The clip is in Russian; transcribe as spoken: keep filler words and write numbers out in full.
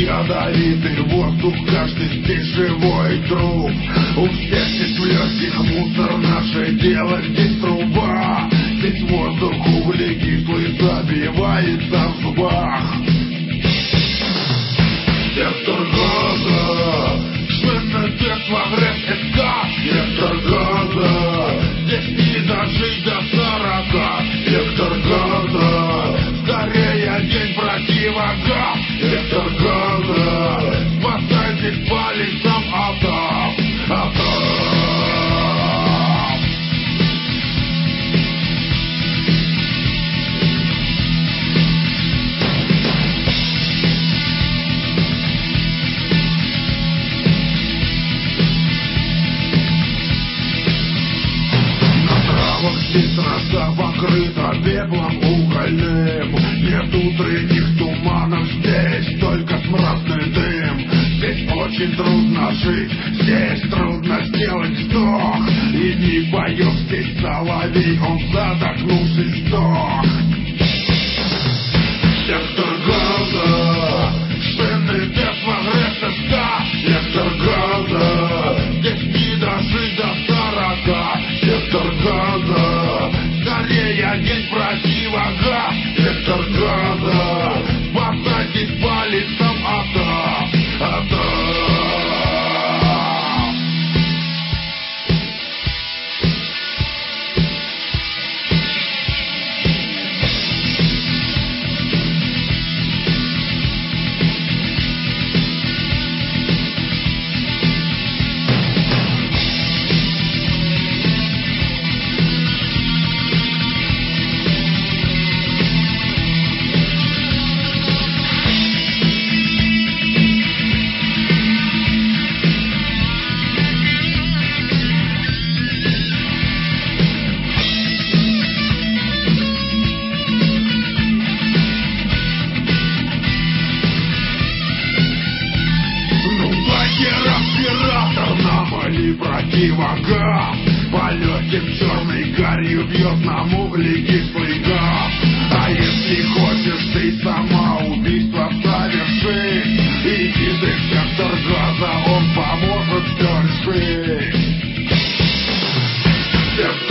ядовитый воздух, каждый здесь живой труп. У всех здесь в легких мусор, наше дело здесь труба. Здесь воздух углекислый забивается в зубах. Сектор газа, шведное детство, грязь СК. Сектор газа, здесь не дожить до сорока. Сектор газа, скорее день противогаз. Сектор газа, спасайтесь палецом атом, атом. Здесь трасса покрыта пеплом угольным. Нет утренних туманов, здесь только смрадный дым. Здесь очень трудно жить, здесь трудно сделать вздох. И не поет здесь соловей, он задохнувшись сдох. Сектор газа, шины детства, грязь СК. Сектор газа, здесь не дожить до сорока. Сектор газа, скорее день противогаз. Сектор газа, спасайтесь палецом атом, атом. Противогаз по легким черной гарью бьет нам углекислый газ. А если хочешь ты самоубийство совершить, иди ты в сектор газа, он поможет все решить.